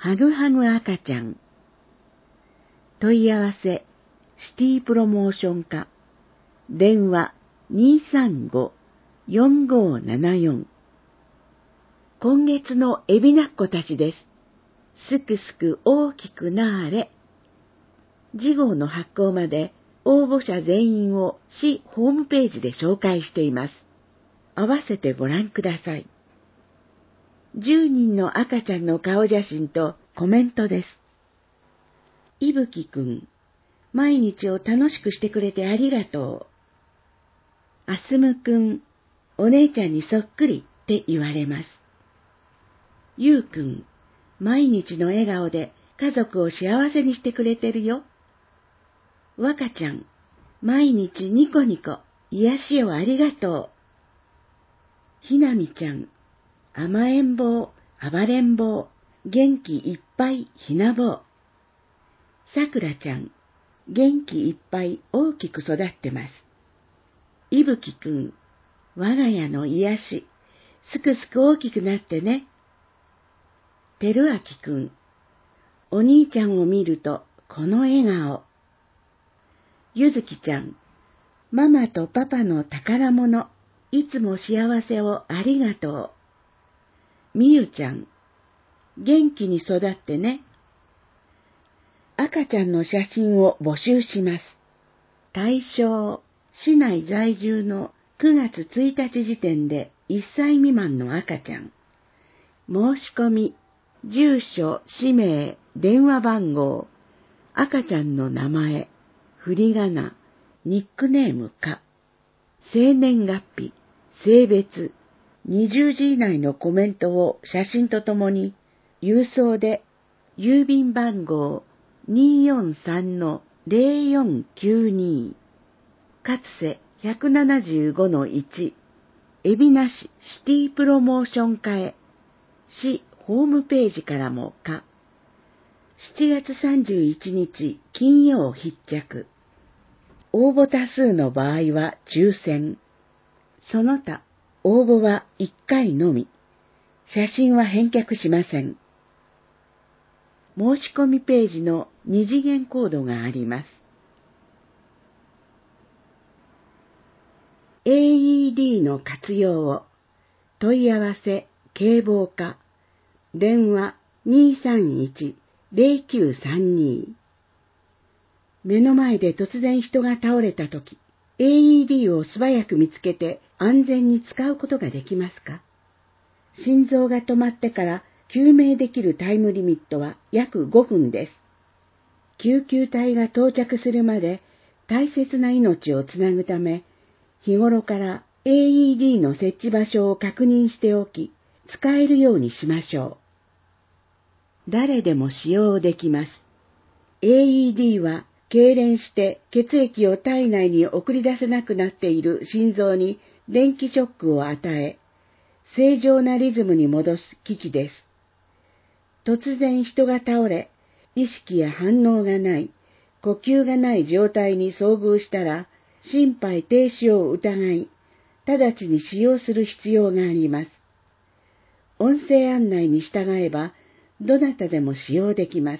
はぐはぐ赤ちゃん。問い合わせ、シティプロモーション課。電話235-4574。今月のエビナッコたちです。すくすく大きくなーれ。次号の発行まで応募者全員を市ホームページで紹介しています。合わせてご覧ください。10人の赤ちゃんの顔写真とコメントです。いぶきくん、毎日を楽しくしてくれてありがとう。あすむくん、お姉ちゃんにそっくりって言われます。ゆうくん、毎日の笑顔で家族を幸せにしてくれてるよ。わかちゃん、毎日ニコニコ、癒しをありがとう。ひなみちゃん、甘えん坊、暴れん坊、元気いっぱいひな坊。さくらちゃん、元気いっぱい大きく育ってます。いぶきくん、我が家の癒し、すくすく大きくなってね。てるあきくん、お兄ちゃんを見るとこの笑顔。ゆずきちゃん、ママとパパの宝物、いつも幸せをありがとう。みゆちゃん、元気に育ってね。赤ちゃんの写真を募集します。対象、市内在住の9月1日時点で1歳未満の赤ちゃん。申し込み、住所、氏名、電話番号、赤ちゃんの名前、振り仮名、ニックネームか、生年月日、性別、20字以内のコメントを写真とともに、郵送で、郵便番号 243-0492、かつせ 175-1、海老名市シティプロモーション課へ、市ホームページからもか、7月31日金曜必着。応募多数の場合は抽選。その他、応募は1回のみ。写真は返却しません。申し込みページの2次元コードがあります。AED の活用を。問い合わせ、警棒課。電話231-0932。目の前で突然人が倒れたとき、AED を素早く見つけて安全に使うことができますか？心臓が止まってから救命できるタイムリミットは約5分です。救急隊が到着するまで大切な命をつなぐため、日頃から AED の設置場所を確認しておき、使えるようにしましょう。誰でも使用できます。AED は痙攣して血液を体内に送り出せなくなっている心臓に電気ショックを与え、正常なリズムに戻す機器です。突然人が倒れ、意識や反応がない、呼吸がない状態に遭遇したら、心肺停止を疑い、直ちに使用する必要があります。音声案内に従えば、どなたでも使用できます。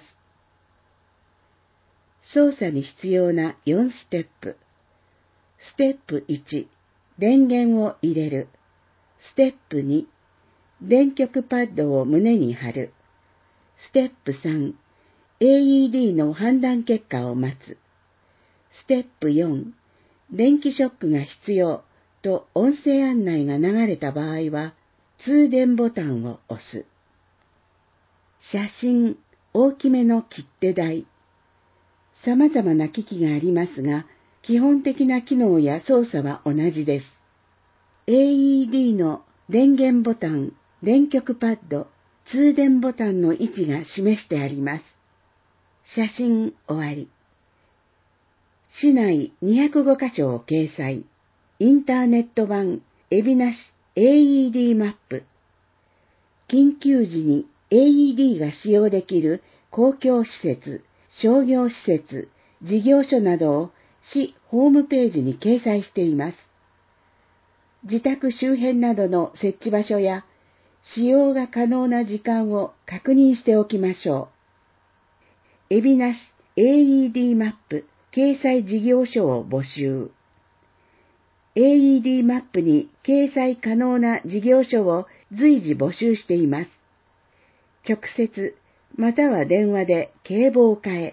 操作に必要な4ステップ。ステップ1、電源を入れる。ステップ2、電極パッドを胸に貼る。ステップ3、AED の判断結果を待つ。ステップ4、電気ショックが必要と音声案内が流れた場合は、通電ボタンを押す。写真、大きめの切手台。様々な機器がありますが、基本的な機能や操作は同じです。AED の電源ボタン、電極パッド、通電ボタンの位置が示してあります。写真終わり。市内205カ所を掲載。インターネット版海老名市 AED マップ。緊急時に AED が使用できる公共施設、商業施設、事業所などを市ホームページに掲載しています。自宅周辺などの設置場所や使用が可能な時間を確認しておきましょう。海老名市 AED マップ掲載事業所を募集。AED マップに掲載可能な事業所を随時募集しています。直接または電話で警棒課へ。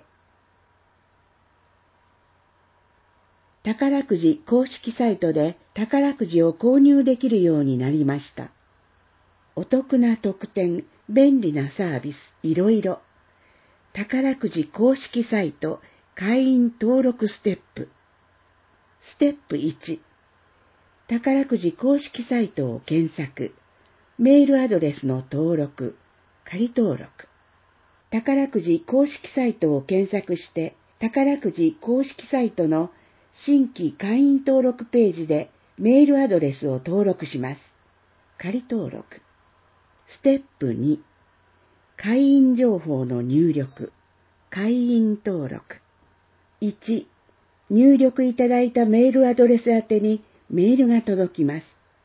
宝くじ公式サイトで宝くじを購入できるようになりました。お得な特典、便利なサービス、いろいろ。宝くじ公式サイト会員登録ステップ。ステップ1、宝くじ公式サイトを検索。メールアドレスの登録、仮登録。宝くじ公式サイトを検索して、宝くじ公式サイトの新規会員登録ページでメールアドレスを登録します。仮登録。ステップ2、会員情報の入力、会員登録。1、入力いただいたメールアドレス宛てにメールが届きます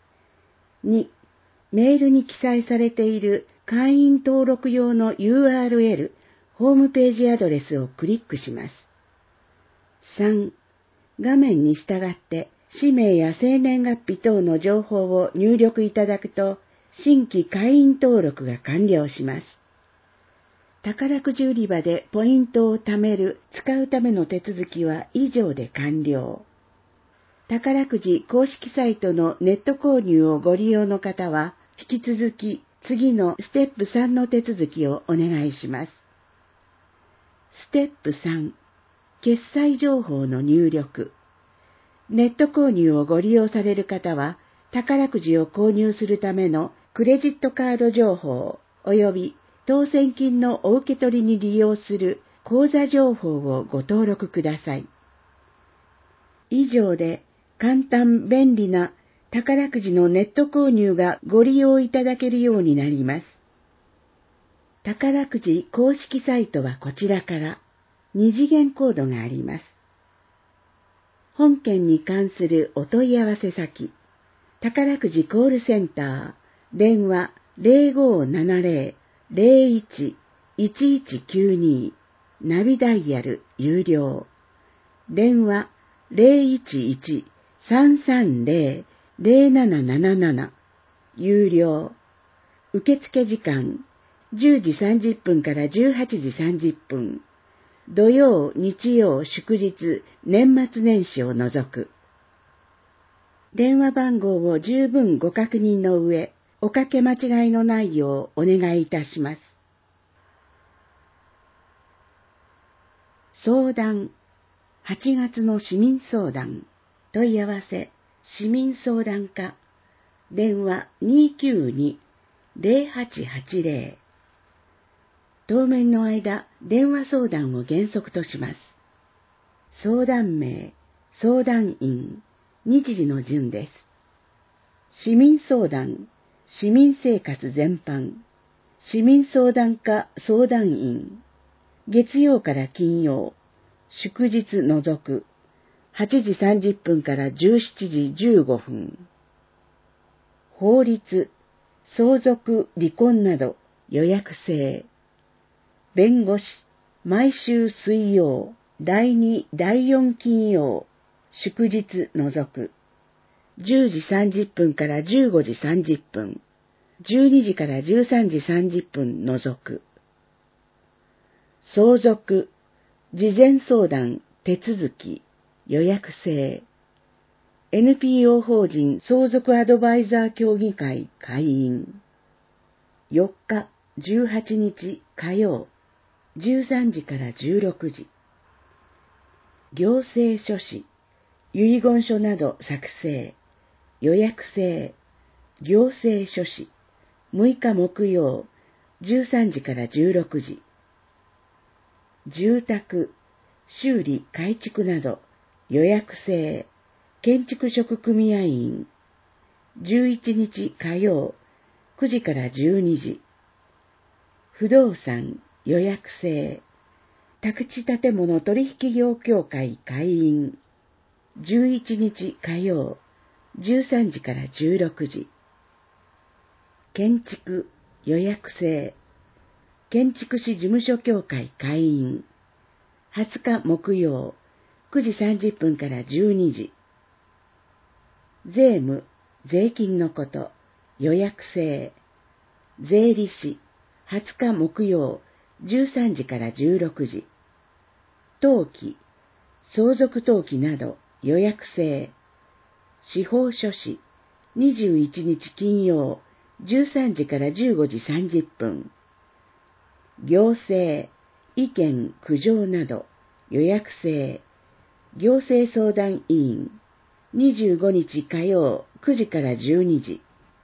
。2、メールに記載されている会員登録用の URL、ホームページアドレスをクリックします。3、画面に従って氏名や生年月日等の情報を入力いただくと、新規会員登録が完了します。宝くじ売り場でポイントを貯める、使うための手続きは以上で完了。宝くじ公式サイトのネット購入をご利用の方は、引き続き次のステップ3の手続きをお願いします。ステップ3、決済情報の入力。ネット購入をご利用される方は、宝くじを購入するためのクレジットカード情報及び当選金のお受け取りに利用する口座情報をご登録ください。以上で簡単便利な宝くじのネット購入がご利用いただけるようになります。宝くじ公式サイトはこちらから2次元コードがあります。本件に関するお問い合わせ先、宝くじコールセンター、電話 0570-01-1192、ナビダイヤル有料、電話 011-330-0777、有料、受付時間10時30分から18時30分、土曜、日曜、祝日、年末年始を除く。電話番号を十分ご確認の上、おかけ間違いのないようお願いいたします。相談、8月の市民相談、問い合わせ、市民相談課、電話292-0880。当面の間、電話相談を原則とします。相談名、相談員、日時の順です。市民相談、市民生活全般、市民相談課相談員、月曜から金曜、祝日除く、8時30分から17時15分。法律、相続、離婚など予約制。弁護士、毎週水曜、第2、第4金曜、祝日除く。10時30分から15時30分、12時から13時30分除く。相続、事前相談、手続き、予約制。NPO 法人相続アドバイザー協議会会員。4日、18日火曜、13時から16時。行政書士、遺言書など作成、予約制、行政書士、6日木曜、13時から16時。住宅、修理改築など予約制、建築職組合員、11日火曜、9時から12時。不動産、予約制、宅地建物取引業協会会員、11日火曜、13時から16時。 建築予約制、建築士事務所協会会員、20日木曜、9時30分から12時。税務、税金のこと、予約制、税理士、20日木曜、13時から16時。登記、相続登記など予約制、司法書士、21日金曜、13時から15時30分。行政、意見、苦情など予約制、行政相談委員、25日火曜9時から12時。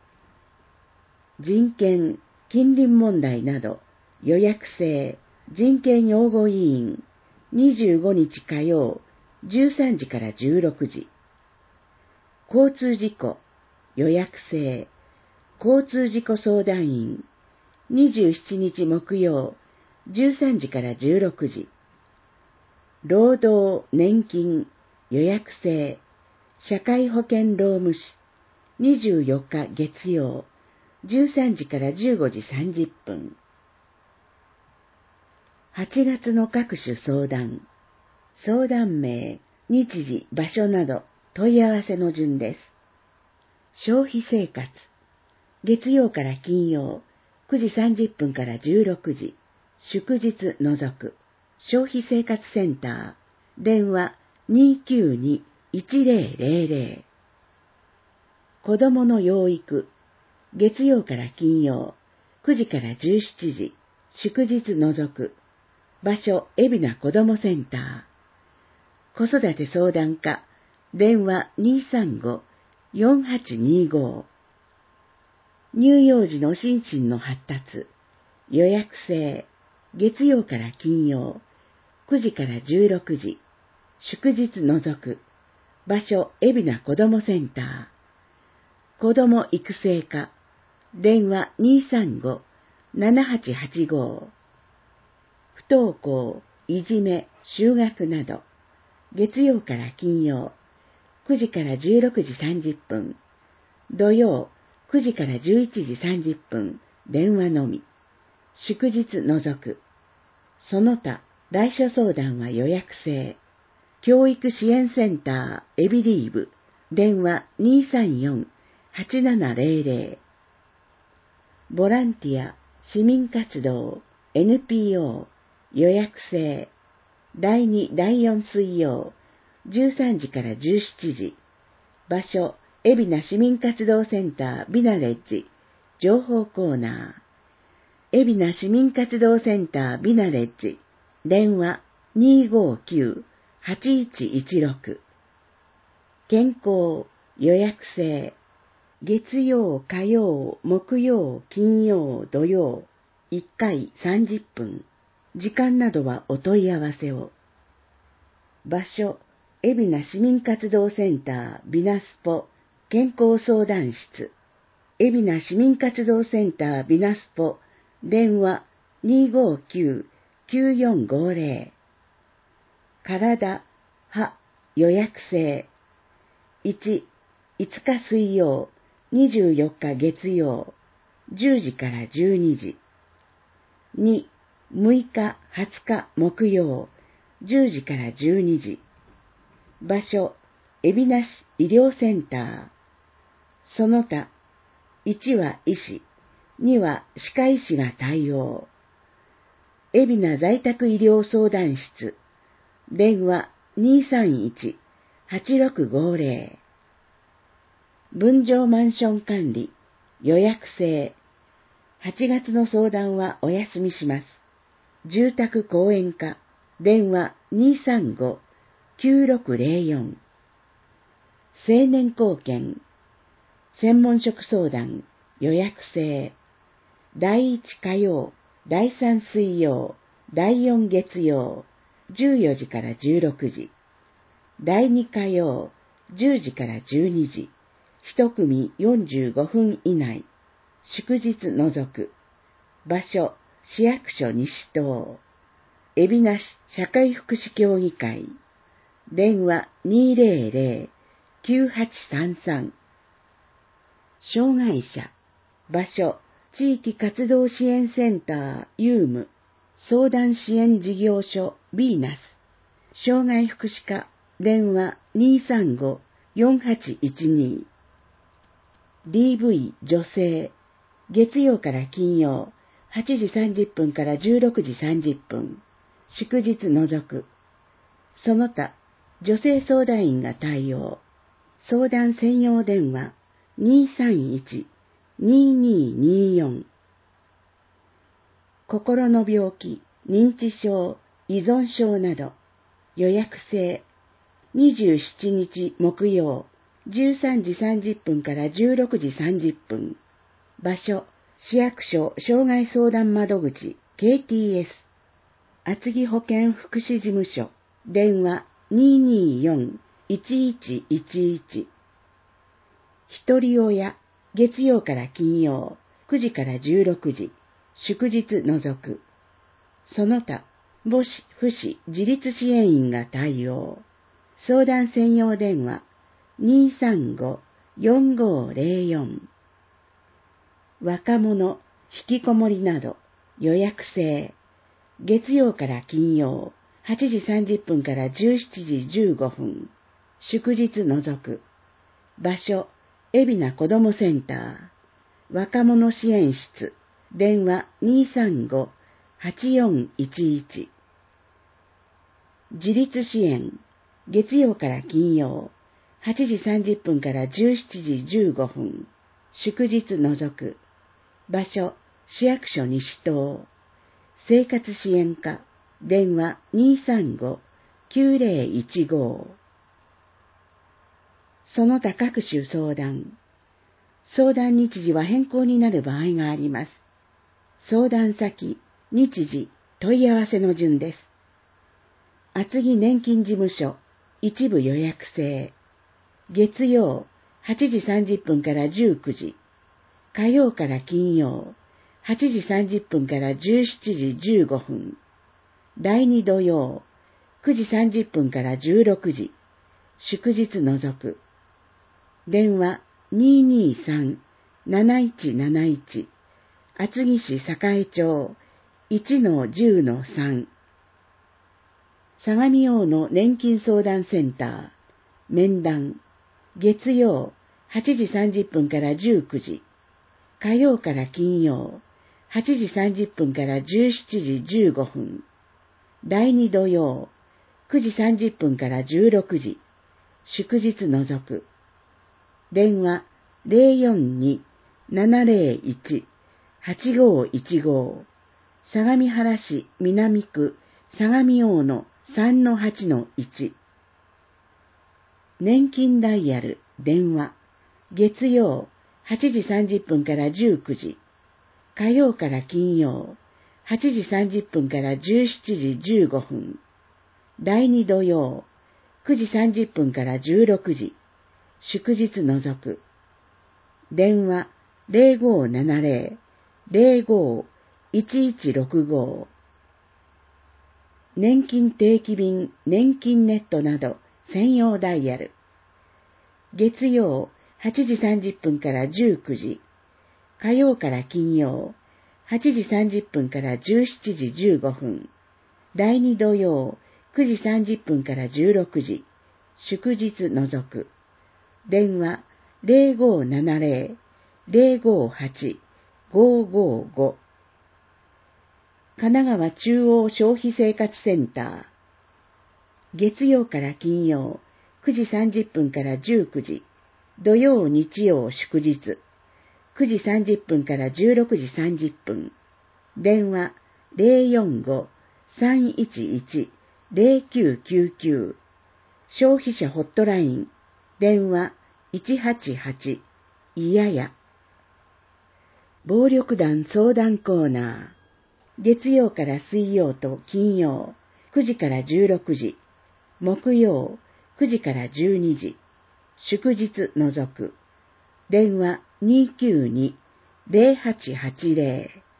人権、近隣問題など予約制、人権擁護委員、25日火曜13時から16時。交通事故、予約制、交通事故相談員、27日木曜13時から16時。労働、年金、予約制、社会保険労務士、24日月曜、13時から15時30分。8月の各種相談、相談名、日時、場所など問い合わせの順です。消費生活、月曜から金曜、9時30分から16時、祝日除く、消費生活センター、電話 292-1000。子供の養育、月曜から金曜、9時から17時、祝日除く、場所、海老名子どもセンター。子育て相談課、電話 235-4825。乳幼児の心身の発達、予約制、月曜から金曜、9時から16時、祝日除く、場所、海老名子どもセンター。子ども育成課、電話 235-7885。不登校、いじめ、就学など、月曜から金曜、9時から16時30分、土曜、9時から11時30分、電話のみ、祝日除く。その他、来所相談は予約制。教育支援センター、エビリーブ、電話 234-8700。ボランティア、市民活動、NPO、予約制。第2、第4水曜、13時から17時。場所、海老名市民活動センタービナレッジ、情報コーナー。海老名市民活動センタービナレッジ、電話 259-8116。健康、予約制。月曜、火曜、木曜、金曜、土曜、1回30分。時間などはお問い合わせを。場所、海老名市民活動センタービナスポ健康相談室。海老名市民活動センタービナスポ、電話 259-9450。体、歯、予約制。1、5日水曜、24日月曜、10時から12時。2、6日、20日木曜、10時から12時。場所、海老名市医療センター。その他、1は医師、2は歯科医師が対応。海老名在宅医療相談室。電話 231-8650。分譲マンション管理、予約制。8月の相談はお休みします。住宅公園課、電話 235-9604。青年貢献、専門職相談、予約制。第1火曜、第3水曜、第4月曜、14時から16時。第2火曜、10時から12時。1組45分以内。祝日除く。場所、市役所西棟。海老名市社会福祉協議会。電話 200-9833。障害者。場所、 地域活動支援センターユーム相談支援事業所ヴィーナス障害福祉課電話 235-4812 DV 女性月曜から金曜8時30分から16時30分祝日除くその他女性相談員が対応相談専用電話 231-2224 心の病気、認知症、依存症など予約制27日木曜13時30分から16時30分場所市役所障害相談窓口 KTS 厚木保健福祉事務所電話 224-1111 一人親月曜から金曜9時から16時祝日除くその他母子父子自立支援員が対応相談専用電話 235-4504 若者引きこもりなど予約制月曜から金曜8時30分から17時15分祝日除く場所海老名子どもセンター若者支援室電話 235-8411 自立支援月曜から金曜8時30分から17時15分祝日除く場所市役所西東生活支援課電話 235-9015 その他各種相談日時は変更になる場合があります。相談先、日時、問い合わせの順です。厚木年金事務所、一部予約制。月曜、8時30分から19時。火曜から金曜、8時30分から17時15分。第2土曜、9時30分から16時。祝日除く。電話、223-7171厚木市栄町 1-10-3 相模大野年金相談センター面談月曜8時30分から19時火曜から金曜8時30分から17時15分第2土曜9時30分から16時祝日除く電話 042-701-8515 相模原市南区相模大野 3-8-1 年金ダイヤル電話月曜8時30分から19時火曜から金曜8時30分から17時15分第2土曜9時30分から16時祝日除く電話 0570-05-1165 年金定期便年金ネットなど専用ダイヤル月曜8時30分から19時火曜から金曜8時30分から17時15分第2土曜9時30分から16時祝日除く電話 0570-058-555 神奈川中央消費生活センター月曜から金曜9時30分から19時土曜日曜祝日9時30分から16時30分電話 045-311-0999 消費者ホットライン電話 188 いやや暴力団相談コーナー月曜から水曜と金曜9時から16時木曜9時から12時祝日除く電話 292-0880